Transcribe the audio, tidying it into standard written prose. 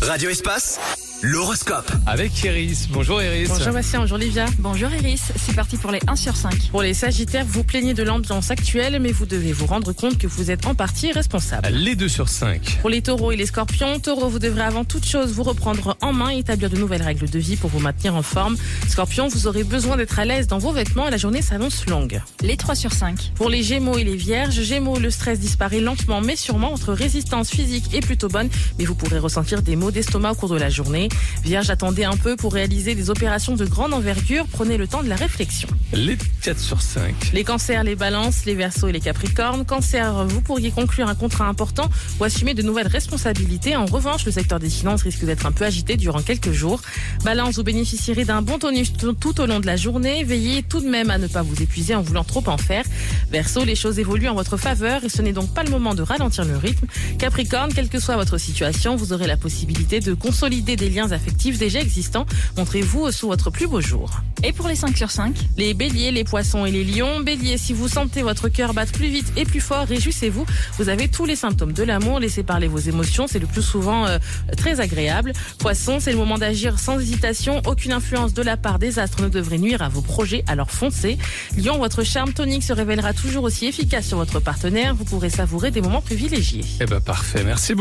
Radio Espace, l'horoscope. Avec Iris. Bonjour Iris. Bonjour Bastien, bonjour Livia. Bonjour Iris, c'est parti pour les 1 sur 5. Pour les Sagittaires, vous plaignez de l'ambiance actuelle, mais vous devez vous rendre compte que vous êtes en partie responsable. Les 2 sur 5. Pour les Taureaux et les Scorpions, Taureaux, vous devrez avant toute chose vous reprendre en main et établir de nouvelles règles de vie pour vous maintenir en forme. Scorpions, vous aurez besoin d'être à l'aise dans vos vêtements et la journée s'annonce longue. Les 3 sur 5. Pour les Gémeaux et les Vierges, Gémeaux, le stress disparaît lentement mais sûrement. Votre résistance physique est plutôt bonne, mais vous pourrez ressentir des maux d'estomac au cours de la journée. Vierge, attendez un peu pour réaliser des opérations de grande envergure. Prenez le temps de la réflexion. Les 4 sur 5. Les Cancers, les Balances, les Verseaux et les Capricornes. Cancer, vous pourriez conclure un contrat important ou assumer de nouvelles responsabilités. En revanche, le secteur des finances risque d'être un peu agité durant quelques jours. Balance, vous bénéficierez d'un bon tonus tout au long de la journée. Veillez tout de même à ne pas vous épuiser en voulant trop en faire. Verseau, les choses évoluent en votre faveur et ce n'est donc pas le moment de ralentir le rythme. Capricorne, quelle que soit votre situation, vous aurez la possibilité de consolider des liens affectifs déjà existants. Montrez-vous sous votre plus beau jour. Et pour les 5 sur 5. Les Béliers, les Poissons et les Lions. Bélier, si vous sentez votre cœur battre plus vite et plus fort, réjouissez-vous. Vous avez tous les symptômes de l'amour. Laissez parler vos émotions, c'est le plus souvent très agréable. Poissons, c'est le moment d'agir sans hésitation. Aucune influence de la part des astres ne devrait nuire à vos projets, alors foncez. Lion, votre charme tonique se révélera toujours aussi efficace sur votre partenaire. Vous pourrez savourer des moments privilégiés. Parfait, merci beaucoup.